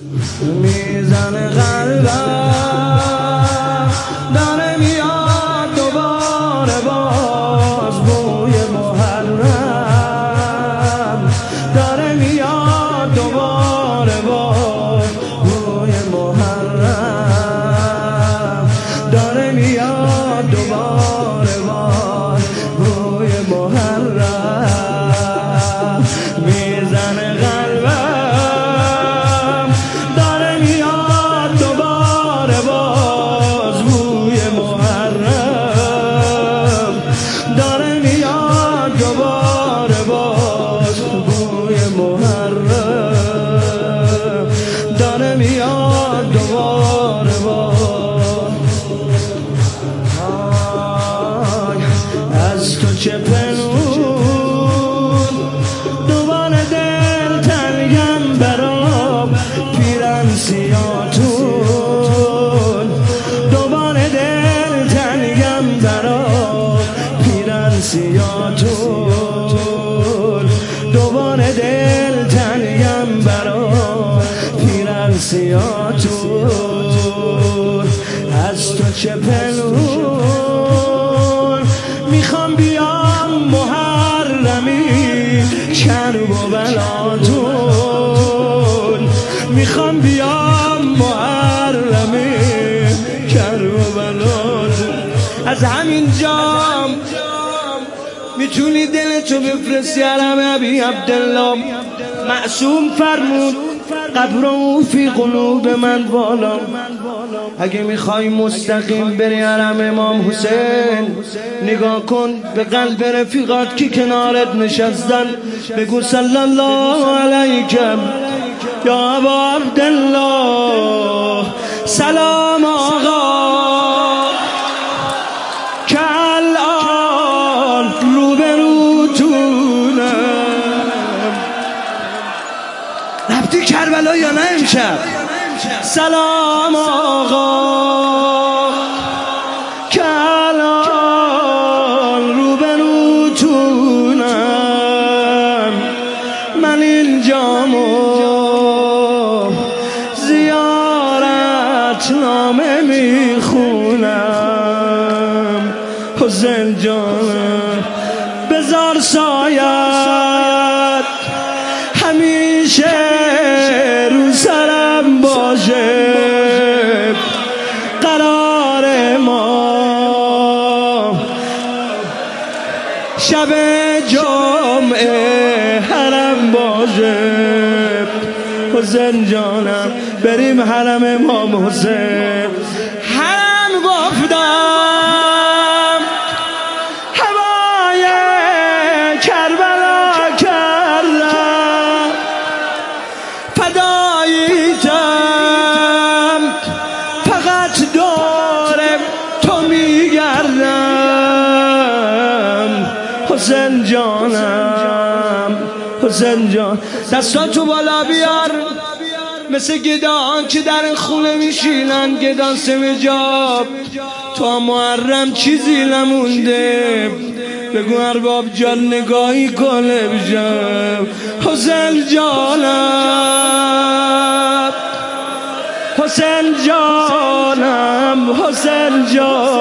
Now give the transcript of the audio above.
میزنه قلبم داره میاد دوباره باز بوی محرم داره میاد دوباره باز بوی محرم داره میاد دوباره باز بوی محرم میزنه قلبم داره میاد دوباره باز بوی محرم داره میاد دوباره باز بوی محرم داره میاد دوباره باز از تو چه پنهون دوباره دل تنگم برام پیرن سیاتون دوباره دل تنگم برام پیرن سیاتون دوباره دل تنگم برام پیرن سیاتون از تو چه پنهون میخوام بیام محرمی کرب و بلاتون میخوام بیام محرمی کرب و بلاتون از همین جام میتونی دلتو بفرستی حرم ابی عبدالله معصوم فرمود قبر او فی قلوب من بالا اگه میخوای مستقیم بری حرم امام حسین نگاه کن به قلب رفیقات که کنارت نشستن بگو صلی الله علیکم یا ابا عبدالله سلام آقا که الان روبروتونم رفتی کربلا یا نه امشب سلام آقا که الان روبروتونم من اینجامو زیارت نامه میخونم حسین جانم بذار سایت همیشه رو سرم باشه قرار ما شب جمعه حرم باشه حسین جانم بریم حرم امام حسین حرم گفتم هوای کربلا کردم فداییتم فقط دور تو میگردم حسین جانم حسین جان دستاتو بالا بیار مثل گدان که در خونه میشینن گدان سمجاب تا محرم چیزی نمونده بگو ارباب جان نگاهی کنه بشم حسین جانم حسین جانم حسین جان